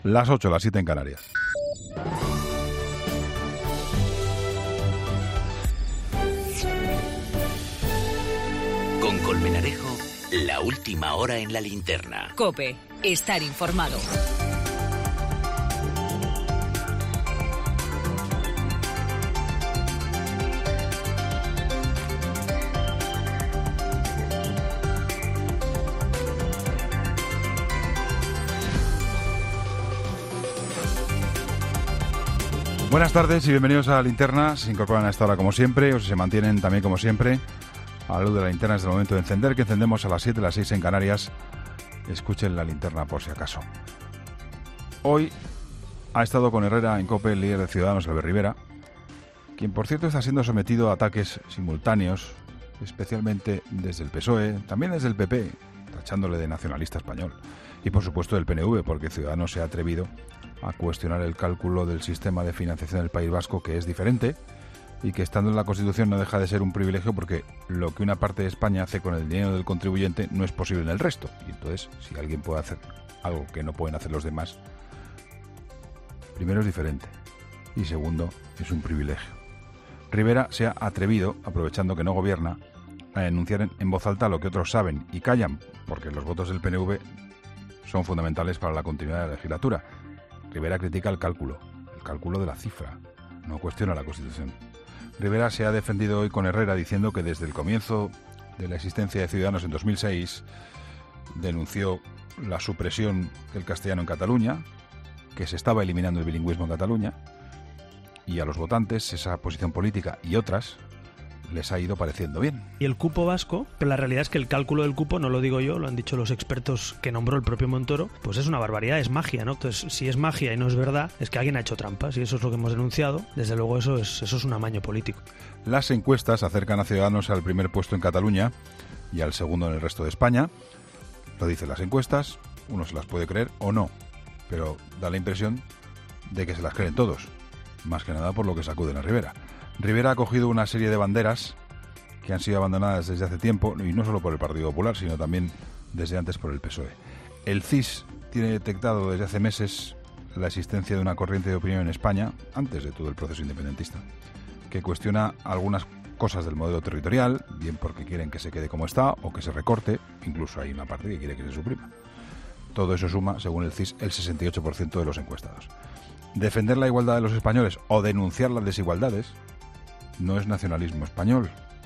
Las 8, las 7 en Canarias. Con Colmenarejo, la última hora en la linterna. COPE, estar informado. Buenas tardes y bienvenidos a la linterna. Se incorporan a esta hora como siempre, o si se mantienen también como siempre. A la luz de la linterna es el momento de encender, que encendemos a las 7, las 6 en Canarias. Escuchen la linterna por si acaso. Hoy ha estado con Herrera en COPE el líder de Ciudadanos, Albert Rivera, quien por cierto está siendo sometido a ataques simultáneos, especialmente desde el PSOE, también desde el PP, tachándole de nacionalista español, y por supuesto del PNV, porque Ciudadanos se ha atrevido a cuestionar el cálculo del sistema de financiación del País Vasco, que es diferente y que estando en la Constitución no deja de ser un privilegio, porque lo que una parte de España hace con el dinero del contribuyente no es posible en el resto. Y entonces, si alguien puede hacer algo que no pueden hacer los demás, primero es diferente y segundo es un privilegio. Rivera se ha atrevido, aprovechando que no gobierna, a denunciar en voz alta lo que otros saben y callan, porque los votos del PNV son fundamentales para la continuidad de la legislatura. Rivera critica el cálculo de la cifra, no cuestiona la Constitución. Rivera se ha defendido hoy con Herrera diciendo que desde el comienzo de la existencia de Ciudadanos en 2006 denunció la supresión del castellano en Cataluña, que se estaba eliminando el bilingüismo en Cataluña, y a los votantes esa posición política y otras les ha ido pareciendo bien. Y el cupo vasco, pero la realidad es que el cálculo del cupo, no lo digo yo, lo han dicho los expertos que nombró el propio Montoro, pues es una barbaridad, es magia, ¿no? Entonces, si es magia y no es verdad, es que alguien ha hecho trampas, y eso es lo que hemos denunciado. Desde luego eso es un amaño político. Las encuestas acercan a Ciudadanos al primer puesto en Cataluña y al segundo en el resto de España. Lo dicen las encuestas, uno se las puede creer o no, pero da la impresión de que se las creen todos, más que nada por lo que sacuden a Rivera. Rivera ha cogido una serie de banderas que han sido abandonadas desde hace tiempo, y no solo por el Partido Popular, sino también desde antes por el PSOE. El CIS tiene detectado desde hace meses la existencia de una corriente de opinión en España, antes de todo el proceso independentista, que cuestiona algunas cosas del modelo territorial, bien porque quieren que se quede como está o que se recorte, incluso hay una parte que quiere que se suprima. Todo eso suma, según el CIS, el 68% de los encuestados. Defender la igualdad de los españoles o denunciar las desigualdades no es nacionalismo español,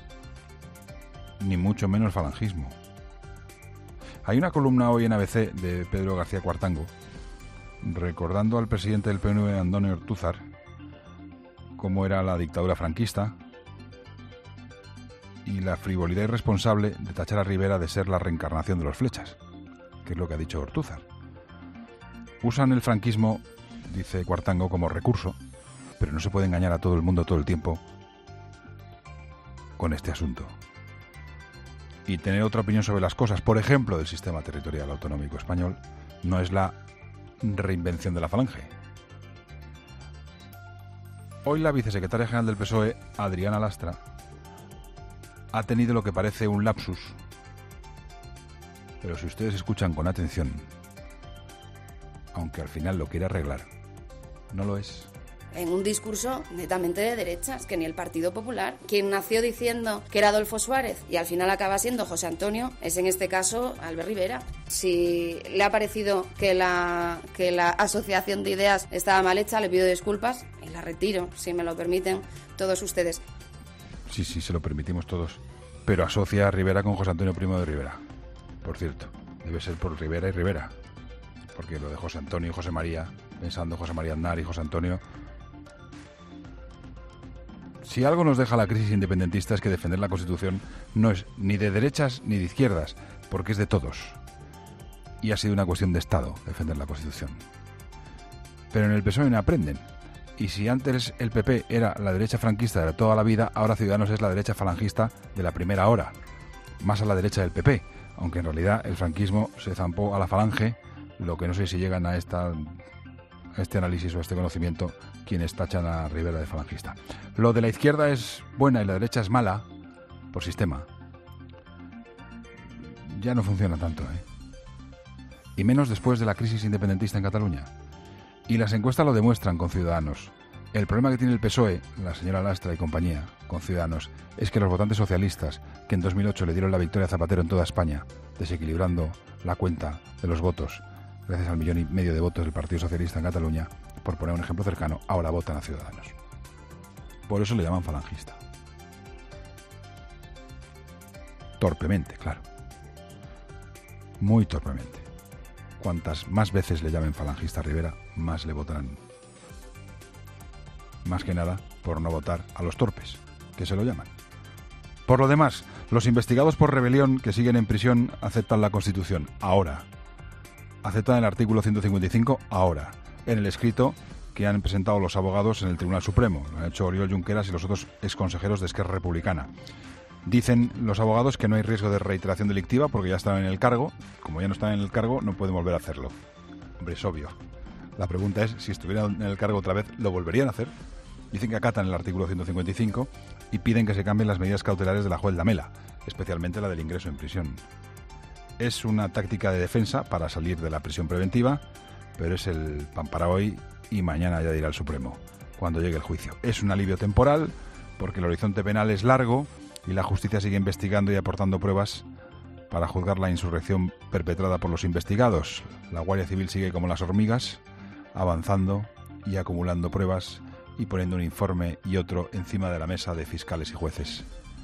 ni mucho menos falangismo. Hay una columna hoy en ABC de Pedro García Cuartango, recordando al presidente del PNV, Antonio Ortúzar, cómo era la dictadura franquista y la frivolidad irresponsable de tachar a Rivera de ser la reencarnación de los flechas, que es lo que ha dicho Ortúzar. Usan el franquismo, dice Cuartango, como recurso, pero no se puede engañar a todo el mundo todo el tiempo con este asunto. Y tener otra opinión sobre las cosas, por ejemplo, del sistema territorial autonómico español, no es la reinvención de la falange. Hoy la vicesecretaria general del PSOE, Adriana Lastra, ha tenido lo que parece un lapsus, pero si ustedes escuchan con atención, aunque al final lo quiere arreglar, no lo es. En un discurso netamente de derechas, que ni el Partido Popular, quien nació diciendo que era Adolfo Suárez y al final acaba siendo José Antonio, es en este caso Albert Rivera. Si le ha parecido que la asociación de ideas estaba mal hecha, le pido disculpas y la retiro, si me lo permiten todos ustedes. Sí, se lo permitimos todos. Pero asocia a Rivera con José Antonio Primo de Rivera. Por cierto, debe ser por Rivera y Rivera, porque lo de José Antonio y José María, pensando José María Aznar y José Antonio. Si algo nos deja la crisis independentista es que defender la Constitución no es ni de derechas ni de izquierdas, porque es de todos. Y ha sido una cuestión de Estado defender la Constitución. Pero en el PSOE no aprenden. Y si antes el PP era la derecha franquista de toda la vida, ahora Ciudadanos es la derecha falangista de la primera hora, más a la derecha del PP, aunque en realidad el franquismo se zampó a la falange, lo que no sé si llegan a este análisis o a este conocimiento quienes tachan a Rivera de falangista. Lo de la izquierda es buena y la derecha es mala, por sistema. Ya no funciona tanto, Y menos después de la crisis independentista en Cataluña. Y las encuestas lo demuestran con Ciudadanos. El problema que tiene el PSOE, la señora Lastra y compañía, con Ciudadanos, es que los votantes socialistas, que en 2008 le dieron la victoria a Zapatero en toda España, desequilibrando la cuenta de los votos, gracias al 1,5 millón de votos del Partido Socialista en Cataluña, por poner un ejemplo cercano, ahora votan a Ciudadanos. Por eso le llaman falangista. Torpemente, claro. Muy torpemente. Cuantas más veces le llamen falangista a Rivera, más le votarán. Más que nada por no votar a los torpes, que se lo llaman. Por lo demás, los investigados por rebelión que siguen en prisión aceptan la Constitución, ahora. Aceptan el artículo 155, ahora. En el escrito que han presentado los abogados en el Tribunal Supremo. Lo han hecho Oriol Junqueras y los otros exconsejeros de Esquerra Republicana. Dicen los abogados que no hay riesgo de reiteración delictiva porque ya están en el cargo. Como ya no están en el cargo, no pueden volver a hacerlo. Hombre, es obvio. La pregunta es, si estuvieran en el cargo otra vez, ¿lo volverían a hacer? Dicen que acatan el artículo 155 y piden que se cambien las medidas cautelares de la juez Lamela, especialmente la del ingreso en prisión. Es una táctica de defensa para salir de la prisión preventiva, pero es el pan para hoy y mañana ya dirá el Supremo, cuando llegue el juicio. Es un alivio temporal porque el horizonte penal es largo y la justicia sigue investigando y aportando pruebas para juzgar la insurrección perpetrada por los investigados. La Guardia Civil sigue como las hormigas, avanzando y acumulando pruebas y poniendo un informe y otro encima de la mesa de fiscales y jueces.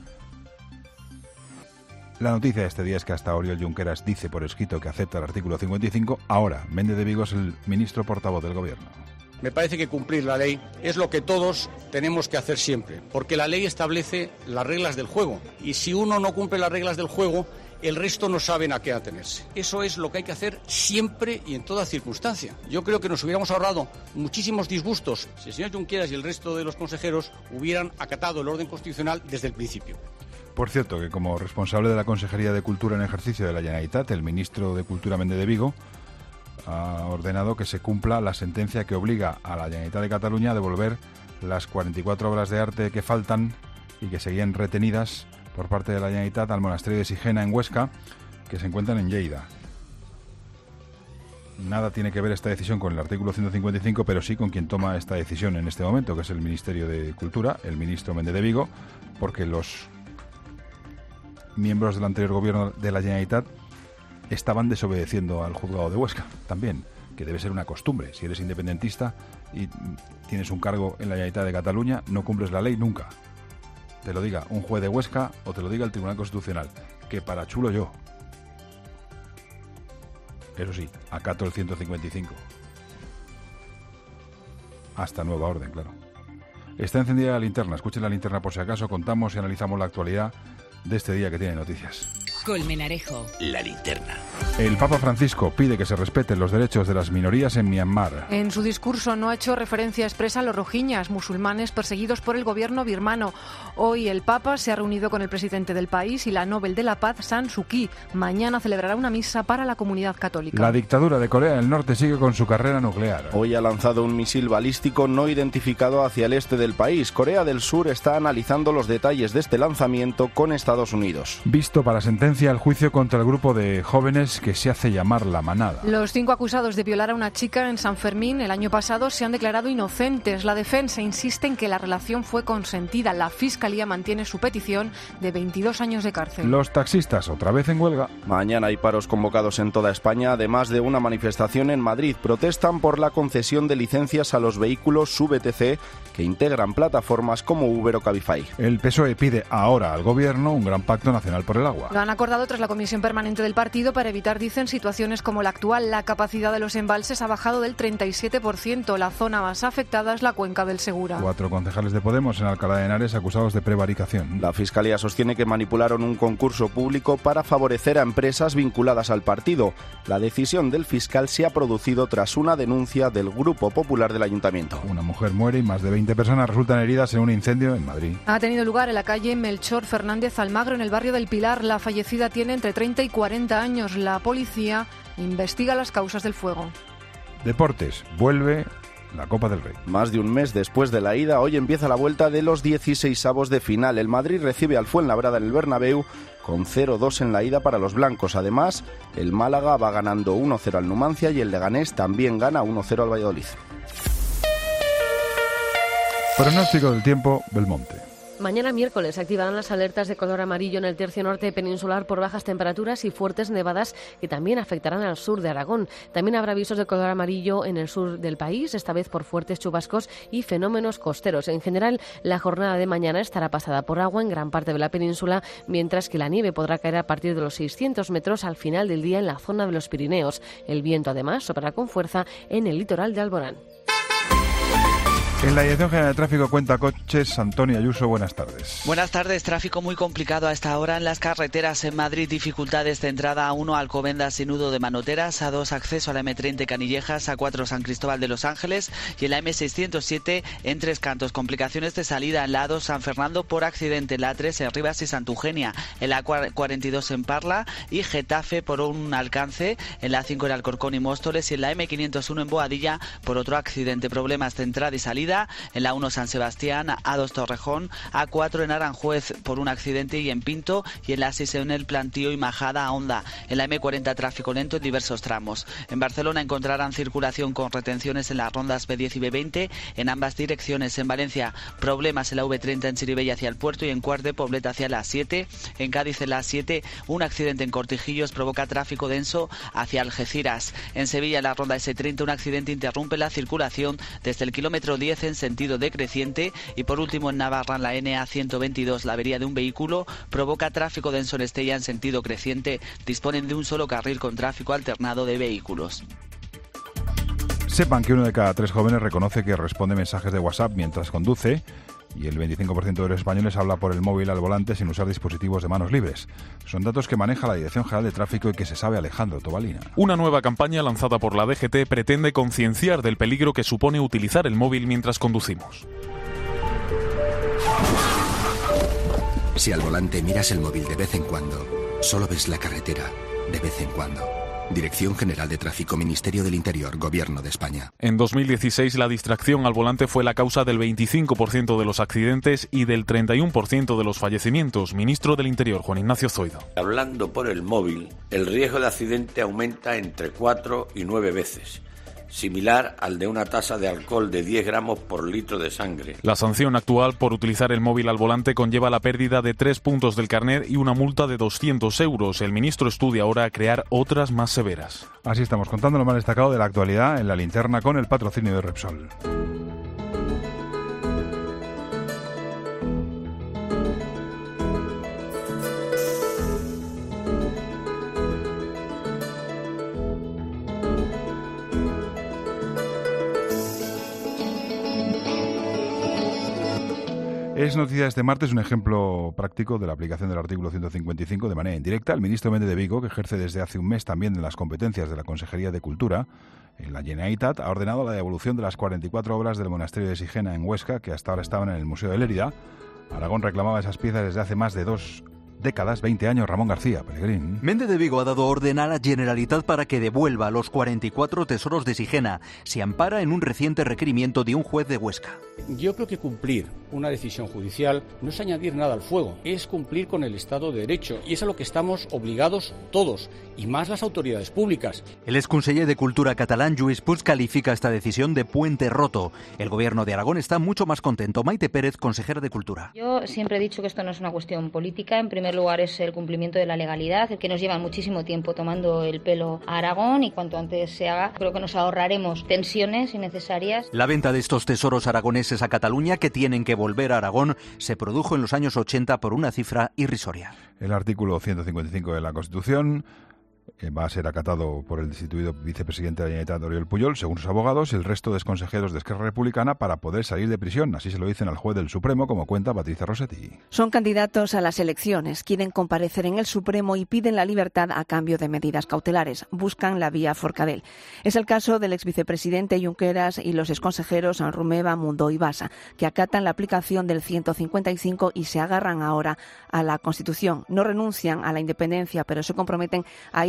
La noticia de este día es que hasta Oriol Junqueras dice por escrito que acepta el artículo 55. Ahora, Méndez de Vigo es el ministro portavoz del Gobierno. Me parece que cumplir la ley es lo que todos tenemos que hacer siempre, porque la ley establece las reglas del juego y si uno no cumple las reglas del juego, el resto no saben a qué atenerse. Eso es lo que hay que hacer siempre y en toda circunstancia. Yo creo que nos hubiéramos ahorrado muchísimos disgustos si el señor Junqueras y el resto de los consejeros hubieran acatado el orden constitucional desde el principio. Por cierto, que como responsable de la Consejería de Cultura en ejercicio de la Generalitat, el ministro de Cultura Méndez de Vigo ha ordenado que se cumpla la sentencia que obliga a la Generalitat de Cataluña a devolver las 44 obras de arte que faltan y que seguían retenidas por parte de la Generalitat al monasterio de Sigena en Huesca, que se encuentran en Lleida. Nada tiene que ver esta decisión con el artículo 155, pero sí con quien toma esta decisión en este momento, que es el Ministerio de Cultura, el ministro Méndez de Vigo, porque los miembros del anterior gobierno de la Generalitat estaban desobedeciendo al juzgado de Huesca, también, que debe ser una costumbre. Si eres independentista y tienes un cargo en la Generalitat de Cataluña, no cumples la ley nunca. Te lo diga un juez de Huesca o te lo diga el Tribunal Constitucional, que para chulo yo. Eso sí, acato el 155. Hasta nueva orden, claro. Está encendida la linterna. Escuchen la linterna por si acaso. Contamos y analizamos la actualidad de este día que tiene noticias. Colmenarejo. La linterna. El Papa Francisco pide que se respeten los derechos de las minorías en Myanmar. En su discurso no ha hecho referencia expresa a los rohinyas, musulmanes perseguidos por el gobierno birmano. Hoy el Papa se ha reunido con el presidente del país y la Nobel de la Paz, San Suu Kyi. Mañana celebrará una misa para la comunidad católica. La dictadura de Corea del Norte sigue con su carrera nuclear. Hoy ha lanzado un misil balístico no identificado hacia el este del país. Corea del Sur está analizando los detalles de este lanzamiento con Estados Unidos. Visto para sentencia el juicio contra el grupo de jóvenes que se hace llamar La Manada. Los 5 acusados de violar a una chica en San Fermín el año pasado se han declarado inocentes. La defensa insiste en que la relación fue consentida. La Fiscalía mantiene su petición de 22 años de cárcel. Los taxistas otra vez en huelga. Mañana hay paros convocados en toda España, además de una manifestación en Madrid. Protestan por la concesión de licencias a los vehículos VTC que integran plataformas como Uber o Cabify. El PSOE pide ahora al Gobierno un gran pacto nacional por el agua. Lo han acordado tras la comisión permanente del partido para evitar, dicen, situaciones como la actual. La capacidad de los embalses ha bajado del 37%. La zona más afectada es la cuenca del Segura. 4 concejales de Podemos en Alcalá de Henares acusados de prevaricación. La Fiscalía sostiene que manipularon un concurso público para favorecer a empresas vinculadas al partido. La decisión del fiscal se ha producido tras una denuncia del Grupo Popular del Ayuntamiento. Una mujer muere y más de 20 personas resultan heridas en un incendio en Madrid. Ha tenido lugar en la calle Melchor Fernández Almagro, en el barrio del Pilar. La fallecida tiene entre 30 y 40 años. La policía investiga las causas del fuego. Deportes. Vuelve la Copa del Rey. Más de un mes después de la ida, hoy empieza la vuelta de los 16avos de final. El Madrid recibe al Fuenlabrada en el Bernabéu con 0-2 en la ida para los blancos. Además, el Málaga va ganando 1-0 al Numancia y el Leganés también gana 1-0 al Valladolid. Pronóstico del tiempo, Belmonte. Mañana miércoles se activarán las alertas de color amarillo en el tercio norte peninsular por bajas temperaturas y fuertes nevadas que también afectarán al sur de Aragón. También habrá avisos de color amarillo en el sur del país, esta vez por fuertes chubascos y fenómenos costeros. En general, la jornada de mañana estará pasada por agua en gran parte de la península, mientras que la nieve podrá caer a partir de los 600 metros al final del día en la zona de los Pirineos. El viento, además, soplará con fuerza en el litoral de Alborán. En la Dirección General de Tráfico Cuenta Coches, Antonio Ayuso, buenas tardes. Buenas tardes, tráfico muy complicado a esta hora en las carreteras. En Madrid, dificultades de entrada: A1 Alcobendas y Nudo de Manoteras, A2 acceso a la M30 Canillejas, A4 San Cristóbal de los Ángeles y en la M607 en Tres Cantos. Complicaciones de salida en la A2 San Fernando por accidente, en la A3 en Rivas y Santugenia, en la A42 en Parla y Getafe por un alcance, en la A5 en Alcorcón y Móstoles y en la M501 en Boadilla por otro accidente. Problemas de entrada y salida en la 1 San Sebastián, A2 Torrejón, A4 en Aranjuez por un accidente y en Pinto y en la 6 en el Plantío y Majada a Honda. En la M40 tráfico lento en diversos tramos. En Barcelona encontrarán circulación con retenciones en las rondas B10 y B20 en ambas direcciones. En Valencia, problemas en la V30 en Chirivella hacia el puerto y en Cuart de Poblet hacia la 7. En Cádiz, en la 7, un accidente en Cortijillos provoca tráfico denso hacia Algeciras. En Sevilla, en la ronda S30, un accidente interrumpe la circulación desde el kilómetro 10 en sentido decreciente. Y por último, en Navarra, en la NA122, la avería de un vehículo provoca tráfico denso en Estella en sentido creciente. Disponen de un solo carril con tráfico alternado de vehículos. Sepan que 1 de cada 3 jóvenes reconoce que responde mensajes de WhatsApp mientras conduce y el 25% de los españoles habla por el móvil al volante sin usar dispositivos de manos libres. Son datos que maneja la Dirección General de Tráfico y que se sabe Alejandro Tobalina. Una nueva campaña lanzada por la DGT pretende concienciar del peligro que supone utilizar el móvil mientras conducimos. Si al volante miras el móvil de vez en cuando, solo ves la carretera de vez en cuando. Dirección General de Tráfico, Ministerio del Interior, Gobierno de España. En 2016 la distracción al volante fue la causa del 25% de los accidentes y del 31% de los fallecimientos. Ministro del Interior, Juan Ignacio Zoido. Hablando por el móvil, el riesgo de accidente aumenta entre 4 y 9 veces. Similar al de una tasa de alcohol de 10 gramos por litro de sangre. La sanción actual por utilizar el móvil al volante conlleva la pérdida de 3 puntos del carnet y una multa de 200 euros. El ministro estudia ahora crear otras más severas. Así estamos contando lo más destacado de la actualidad en la linterna con el patrocinio de Repsol. Es noticia este martes un ejemplo práctico de la aplicación del artículo 155 de manera indirecta. El ministro Méndez de Vigo, que ejerce desde hace un mes también en las competencias de la Consejería de Cultura, en la Generalitat, ha ordenado la devolución de las 44 obras del monasterio de Sigena en Huesca, que hasta ahora estaban en el Museo de Lérida. Aragón reclamaba esas piezas desde hace más de 2 décadas, 20 años. Ramón García, Pellegrín. Méndez de Vigo ha dado orden a la Generalitat para que devuelva los 44 tesoros de Sigena. Se ampara en un reciente requerimiento de un juez de Huesca. Yo creo que cumplir una decisión judicial no es añadir nada al fuego, es cumplir con el Estado de Derecho, y es a lo que estamos obligados todos, y más las autoridades públicas. El exconseller de Cultura catalán, Lluís Puig, califica esta decisión de puente roto. El gobierno de Aragón está mucho más contento. Maite Pérez, consejera de Cultura. Yo siempre he dicho que esto no es una cuestión política. En primer lugar es el cumplimiento de la legalidad, el que nos lleva muchísimo tiempo tomando el pelo a Aragón, y cuanto antes se haga, creo que nos ahorraremos tensiones innecesarias. La venta de estos tesoros aragoneses a Cataluña, que tienen que volver a Aragón, se produjo en los años 80 por una cifra irrisoria. El artículo 155 de la Constitución va a ser acatado por el destituido vicepresidente de la Generalitat, Oriol Pujol, según sus abogados, y el resto de exconsejeros de Esquerra Republicana para poder salir de prisión. Así se lo dicen al juez del Supremo, como cuenta Patricia Rossetti. Son candidatos a las elecciones, quieren comparecer en el Supremo y piden la libertad a cambio de medidas cautelares. Buscan la vía Forcadell. Es el caso del exvicepresidente Junqueras y los exconsejeros Romeva, Mundó y Basa, que acatan la aplicación del 155 y se agarran ahora a la Constitución. No renuncian a la independencia, pero se comprometen a ir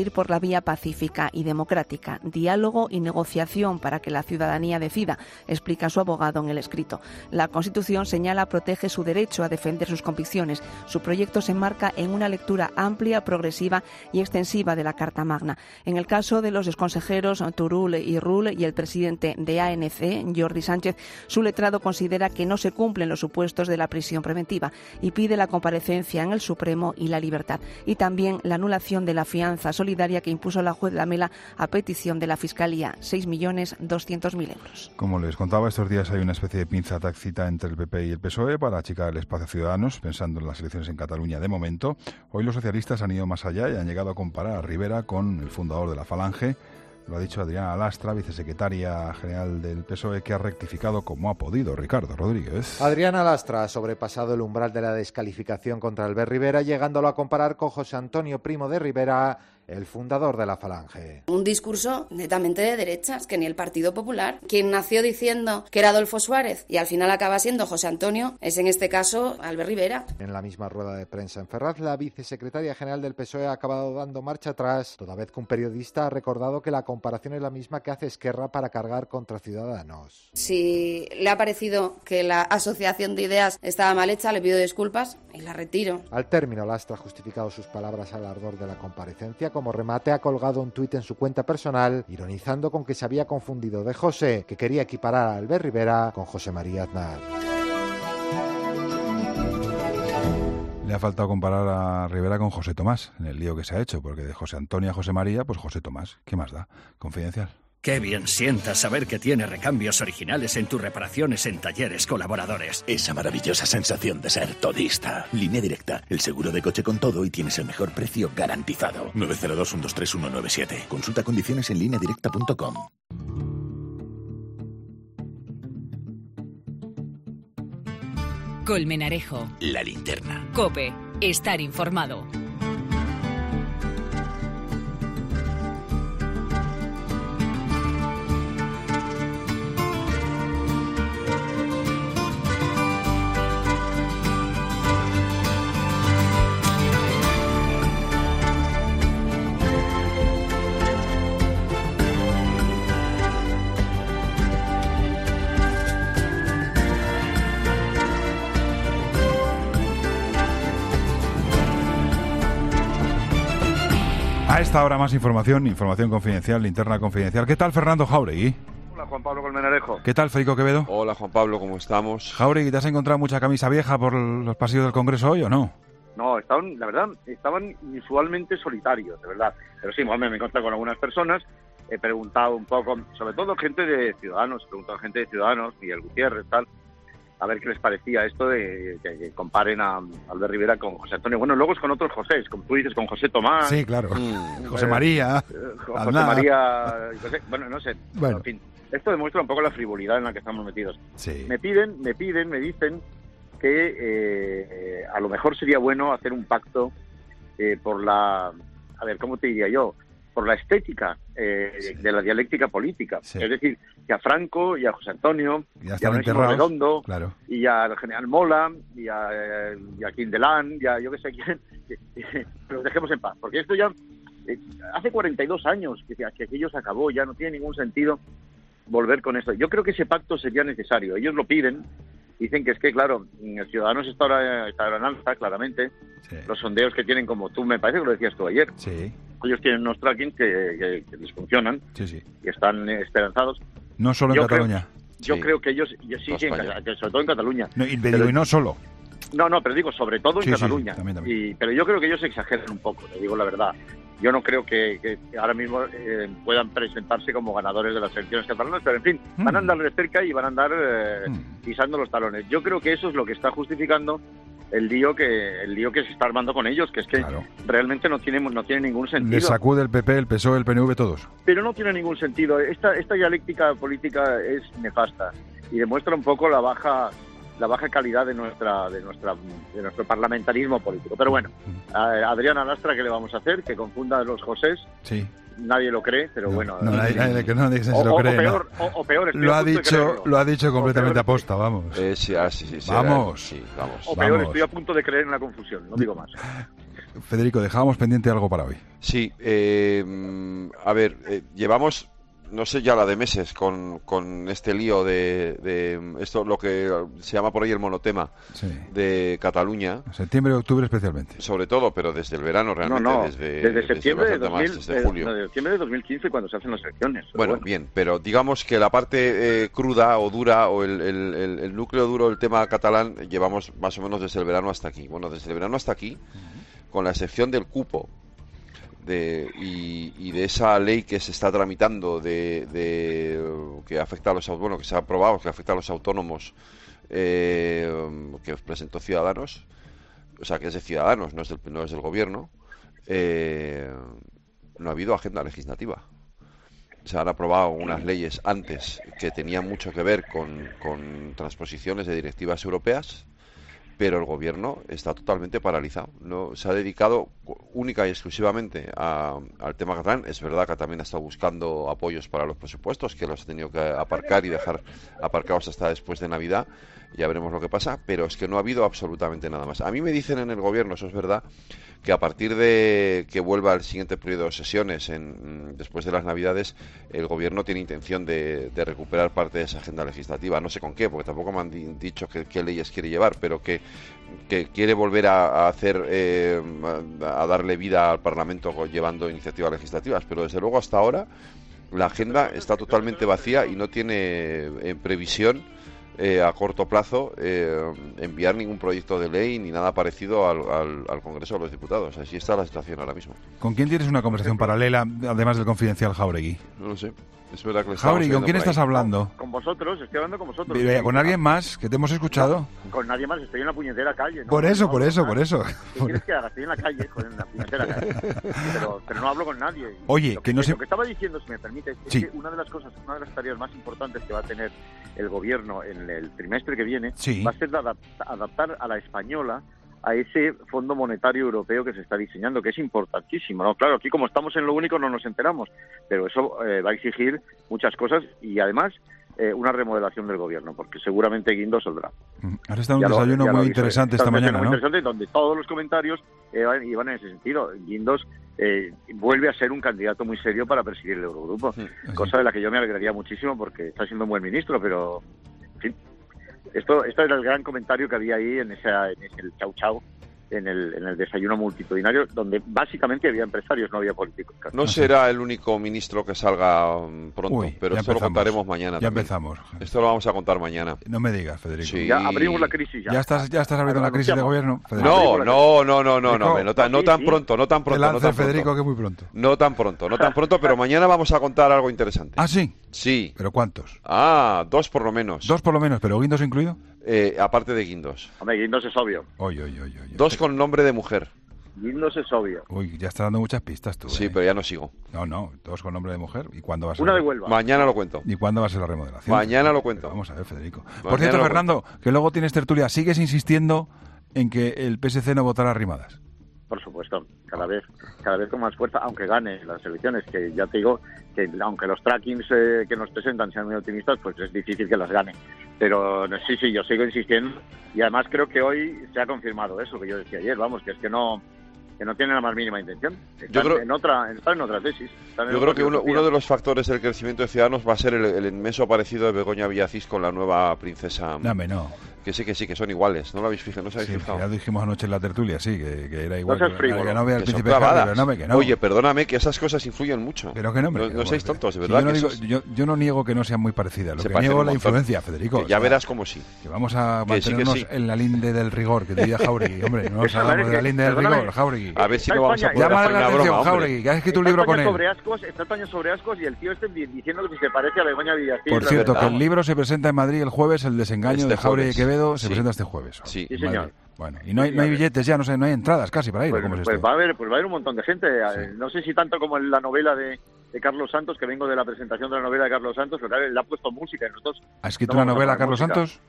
ir por la vía pacífica y democrática, diálogo y negociación para que la ciudadanía decida, explica su abogado en el escrito. La Constitución señala protege su derecho a defender sus convicciones. Su proyecto se enmarca en una lectura amplia, progresiva y extensiva de la Carta Magna. En el caso de los exconsejeros Turull y Rull y el presidente de ANC, Jordi Sánchez, su letrado considera que no se cumplen los supuestos de la prisión preventiva y pide la comparecencia en el Supremo y la libertad. Y también la anulación de la fianza solidaria que impuso la juez Lamela a petición de la Fiscalía, 6.200.000 euros. Como les contaba, estos días hay una especie de pinza tácita entre el PP y el PSOE para achicar el espacio a Ciudadanos, pensando en las elecciones en Cataluña de momento. Hoy los socialistas han ido más allá y han llegado a comparar a Rivera con el fundador de la Falange. Lo ha dicho Adriana Lastra, vicesecretaria general del PSOE, que ha rectificado como ha podido. Ricardo Rodríguez. Adriana Lastra ha sobrepasado el umbral de la descalificación contra Albert Rivera, llegándolo a comparar con José Antonio Primo de Rivera, el fundador de la Falange. Un discurso netamente de derechas, que ni el Partido Popular, quien nació diciendo que era Adolfo Suárez y al final acaba siendo José Antonio, es en este caso Albert Rivera. En la misma rueda de prensa en Ferraz, la vicesecretaria general del PSOE ha acabado dando marcha atrás, toda vez que un periodista ha recordado que la comparación es la misma que hace Esquerra para cargar contra Ciudadanos. Si le ha parecido que la asociación de ideas estaba mal hecha, le pido disculpas y la retiro. Al término, Lastra ha justificado sus palabras al ardor de la comparecencia. Como remate, ha colgado un tuit en su cuenta personal, ironizando con que se había confundido de José, que quería equiparar a Albert Rivera con José María Aznar. Le ha faltado comparar a Rivera con José Tomás, en el lío que se ha hecho, porque de José Antonio a José María, pues José Tomás. ¿Qué más da? Confidencial. Qué bien sienta saber que tiene recambios originales en tus reparaciones en Talleres Colaboradores. Esa maravillosa sensación de ser todista. Línea Directa, el seguro de coche con todo y tienes el mejor precio garantizado. 902-123-197. Consulta condiciones en lineadirecta.com. Colmenarejo. La linterna. COPE. Estar informado. A esta hora más información confidencial, linterna confidencial. ¿Qué tal, Fernando Jáuregui? Hola, Juan Pablo Colmenarejo. ¿Qué tal, Feico Quevedo? Hola, Juan Pablo, ¿cómo estamos? Jáuregui, ¿te has encontrado mucha camisa vieja por los pasillos del Congreso hoy o no? No, la verdad, estaban inusualmente solitarios, de verdad. Pero sí, me he encontrado con algunas personas, he preguntado un poco, sobre todo gente de Ciudadanos, Miguel Gutiérrez, tal, a ver qué les parecía esto de que comparen a Albert Rivera con José Antonio. Bueno, luego es con otros Josés, como tú dices, con José Tomás. Sí, claro. José María. José María. Bueno, no sé. Bueno. En fin, esto demuestra un poco la frivolidad en la que estamos metidos. Sí. Me dicen que a lo mejor sería bueno hacer un pacto por la... A ver, ¿cómo te diría yo? Por la estética de la dialéctica política. Sí. Es decir, que a Franco y a José Antonio, y a Onésimo Redondo, claro, y al general Mola, y a Quindelán, y a yo que sé quién, que los dejemos en paz. Porque esto ya hace 42 años que aquello se acabó, ya no tiene ningún sentido volver con esto. Yo creo que ese pacto sería necesario. Ellos lo piden. Dicen que es que, claro, el Ciudadanos está ahora en alza, claramente. Sí. Los sondeos que tienen, como tú, me parece que lo decías tú ayer. Sí. Ellos tienen unos trackings que les funcionan. Sí, sí. Y están esperanzados. No solo en Cataluña. Yo creo que ellos... Sí, sobre todo en Cataluña. No, y no solo. No, pero digo, sobre todo en Cataluña. Sí, también. Pero yo creo que ellos exageran un poco, te digo la verdad. Yo no creo que ahora mismo puedan presentarse como ganadores de las elecciones catalanas, pero en fin, van a andar de cerca y van a andar pisando los talones. Yo creo que eso es lo que está justificando el lío que se está armando con ellos, que es que claro, realmente no tiene ningún sentido. Le sacude el PP, el PSOE, el PNV, todos. Pero no tiene ningún sentido. Esta dialéctica política es nefasta y demuestra un poco la baja calidad de nuestro parlamentarismo político. Pero bueno, a Adriana Lastra, ¿qué le vamos a hacer? Que confunda a los Josés. Sí. Nadie lo cree, pero bueno. Nadie se lo cree. O peor, lo ha dicho completamente aposta, vamos. Sí. Vamos. Sí, vamos. O peor, estoy a punto de creer en la confusión, no digo más. Federico, dejábamos pendiente algo para hoy. Sí, llevamos, no sé ya la de meses, con este lío de esto, lo que se llama por ahí el monotema de Cataluña. Septiembre y octubre especialmente. Sobre todo, pero desde el verano realmente. Desde septiembre desde julio. De septiembre de 2015, cuando se hacen las elecciones. Bueno, bien, pero digamos que la parte cruda o dura, o el núcleo duro del tema catalán, llevamos más o menos desde el verano hasta aquí. Bueno, desde el verano hasta aquí, con la excepción del cupo, y de esa ley que se está tramitando que afecta a los que se ha aprobado, que afecta a los autónomos, que presentó Ciudadanos, o sea que es de Ciudadanos, no es del gobierno, no ha habido agenda legislativa. Se han aprobado unas leyes antes que tenían mucho que ver con transposiciones de directivas europeas, pero el gobierno está totalmente paralizado. No se ha dedicado única y exclusivamente al tema catalán. Es verdad que también ha estado buscando apoyos para los presupuestos, que los ha tenido que aparcar y dejar aparcados hasta después de Navidad. Ya veremos lo que pasa, pero es que no ha habido absolutamente nada más. A mí me dicen en el gobierno, eso es verdad, que a partir de que vuelva el siguiente periodo de sesiones después de las Navidades, el gobierno tiene intención de recuperar parte de esa agenda legislativa. No sé con qué, porque tampoco me han dicho qué leyes quiere llevar, pero que quiere volver a hacer, a darle vida al Parlamento llevando iniciativas legislativas. Pero desde luego hasta ahora la agenda está totalmente vacía y no tiene en previsión a corto plazo enviar ningún proyecto de ley ni nada parecido al Congreso de los Diputados. Así está la situación ahora mismo. ¿Con quién tienes una conversación paralela, además del confidencial Jáuregui? No lo sé. Es verdad que Jáuregui, ¿con quién estás hablando? Con vosotros, estoy hablando con vosotros. ¿Con alguien más que te hemos escuchado? No, con nadie más, estoy en la puñetera calle. ¿No? Por eso. ¿Qué quieres que haga? Estoy en la calle, en la puñetera calle. Pero no hablo con nadie. Oye, lo que estaba diciendo, si me permite, es que una de las tareas más importantes que va a tener el gobierno en el trimestre que viene va a ser adaptar a la española a ese Fondo Monetario Europeo que se está diseñando, que es importantísimo, ¿no? Claro, aquí como estamos en lo único no nos enteramos, pero eso va a exigir muchas cosas y además una remodelación del gobierno, porque seguramente Guindos saldrá. Has estado en un desayuno muy interesante esta mañana, ¿no? Muy interesante, donde todos los comentarios iban en ese sentido. Guindos vuelve a ser un candidato muy serio para presidir el Eurogrupo, cosa de la que yo me alegraría muchísimo porque está siendo un buen ministro, pero en fin. Esto era el gran comentario que había ahí en el chau chau, en el desayuno multitudinario, donde básicamente había empresarios, no había políticos. No será el único ministro que salga pronto, pero esto lo contaremos mañana. Ya empezamos. Esto lo vamos a contar mañana. No me digas, Federico. Sí. Ya abrimos la crisis. ¿Ya estás abriendo la crisis de gobierno, Federico? No tan pronto. Federico, que muy pronto. No tan pronto, pero mañana vamos a contar algo interesante. ¿Ah, sí? Sí. ¿Pero cuántos? 2 por lo menos. 2 por lo menos, pero Guindos incluido. Aparte de Guindos. Hombre, Guindos es obvio. Oye. 2 con nombre de mujer. Guindos es obvio. Uy, ya estás dando muchas pistas tú. Sí, pero ya no sigo. No, 2 con nombre de mujer. ¿Y cuándo va a ser? Una de Huelva. Mañana lo cuento. ¿Y cuándo va a ser la remodelación? Mañana lo cuento. Vamos a ver, Federico. Por cierto, Fernando, que luego tienes tertulia. ¿Sigues insistiendo en que el PSC no votará Arrimadas? Por supuesto, cada vez con más fuerza, aunque gane las elecciones, que ya te digo que aunque los trackings que nos presentan sean muy optimistas, pues es difícil que las gane. Pero sí, yo sigo insistiendo y además creo que hoy se ha confirmado eso que yo decía ayer, vamos, que es que no tienen la más mínima intención. Están en otra tesis. Yo creo que uno de los factores del crecimiento de Ciudadanos va a ser el inmenso parecido de Begoña Villacís con la nueva princesa. Dame, no. Que sí, que son iguales. ¿No lo habéis fijado? ¿No os habéis fijado? Ya dijimos anoche en la tertulia, sí, que era igual. No seas frívolo. Que no vea el príncipe Harry, que no. Oye, perdóname, que esas cosas influyen mucho. Pero que no, no seáis tontos, de verdad. Yo no niego que no sean muy parecidas. Lo que niego es la influencia, Federico. Que ya verás cómo sí. Que vamos a mantenernos en la linde del rigor, que diría Jáuregui. Hombre, no nos hablamos de la linde del rigor, Jáuregui. A ver si no vamos a poder hacer la atención, Jáuregui, que has escrito un libro con él. Está España sobre Ascos y el tío diciendo que si se parece a Begoña Villacís. Por cierto, que el libro se presenta en Madrid el jueves, El desengaño de Jáuregui y Quevedo, se presenta este jueves. Sí, señor. Bueno, y no hay billetes ya, no hay entradas casi para ir. Pues va a haber un montón de gente. Sí. No sé si tanto como en la novela de Carlos Santos, que vengo de la presentación de la novela de Carlos Santos, pero claro, le ha puesto música. ¿Ha escrito una novela Carlos Santos?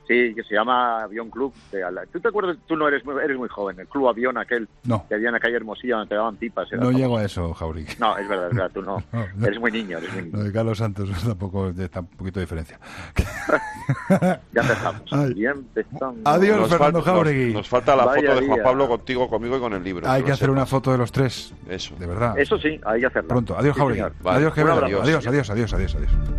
Sí, que se llama Avión Club. ¿Tú te acuerdas? Tú no eres muy joven. El Club Avión aquel que había en la calle Hermosilla donde te daban pipas. No llego a eso, Jauregui. No, es verdad, tú no. Eres muy niño, Lo de Carlos Santos tampoco está un poquito de diferencia. Ya empezamos. Adiós, Fernando Jauregui. Nos falta la foto de Juan Pablo contigo, conmigo y con el libro. Hay que hacer una foto de los tres. Eso. De verdad. Eso sí, hay que hacerla. Pronto. Adiós, Jauregui. Vale. Adiós, adiós.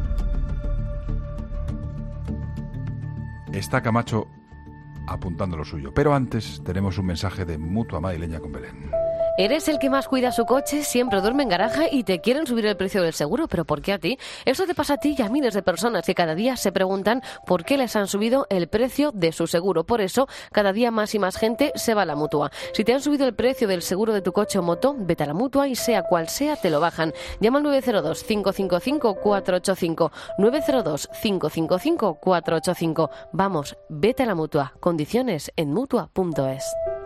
Está Camacho apuntando lo suyo, pero antes tenemos un mensaje de Mutua Madrileña con Belén. ¿Eres el que más cuida su coche? Siempre duerme en garaje y te quieren subir el precio del seguro. ¿Pero por qué a ti? Eso te pasa a ti y a miles de personas que cada día se preguntan por qué les han subido el precio de su seguro. Por eso, cada día más y más gente se va a la Mutua. Si te han subido el precio del seguro de tu coche o moto, vete a la Mutua y sea cual sea, te lo bajan. Llama al 902-555-485. 902-555-485. Vamos, vete a la Mutua. Condiciones en Mutua.es.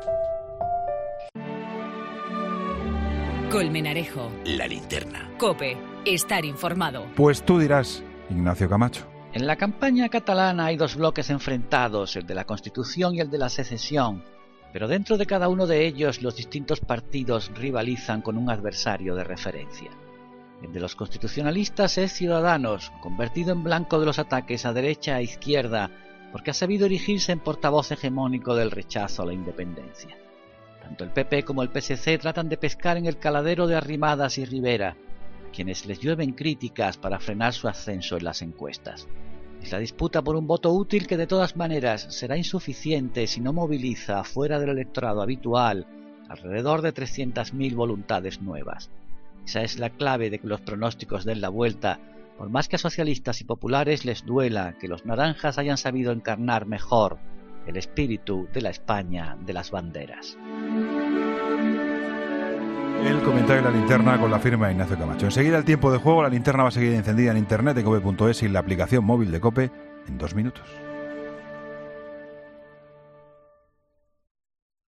Colmenarejo. La linterna. COPE. Estar informado. Pues tú dirás, Ignacio Camacho. En la campaña catalana hay dos bloques enfrentados, el de la Constitución y el de la secesión. Pero dentro de cada uno de ellos los distintos partidos rivalizan con un adversario de referencia. El de los constitucionalistas es Ciudadanos, convertido en blanco de los ataques a derecha e izquierda, porque ha sabido erigirse en portavoz hegemónico del rechazo a la independencia. Tanto el PP como el PSC tratan de pescar en el caladero de Arrimadas y Rivera, a quienes les llueven críticas para frenar su ascenso en las encuestas. Es la disputa por un voto útil que de todas maneras será insuficiente si no moviliza fuera del electorado habitual alrededor de 300.000 voluntades nuevas. Esa es la clave de que los pronósticos den la vuelta, por más que a socialistas y populares les duela que los naranjas hayan sabido encarnar mejor el espíritu de la España de las banderas. El comentario de la linterna con la firma de Ignacio Camacho. Enseguida el tiempo de juego, la linterna va a seguir encendida en internet en cope.es y en la aplicación móvil de COPE en 2 minutos.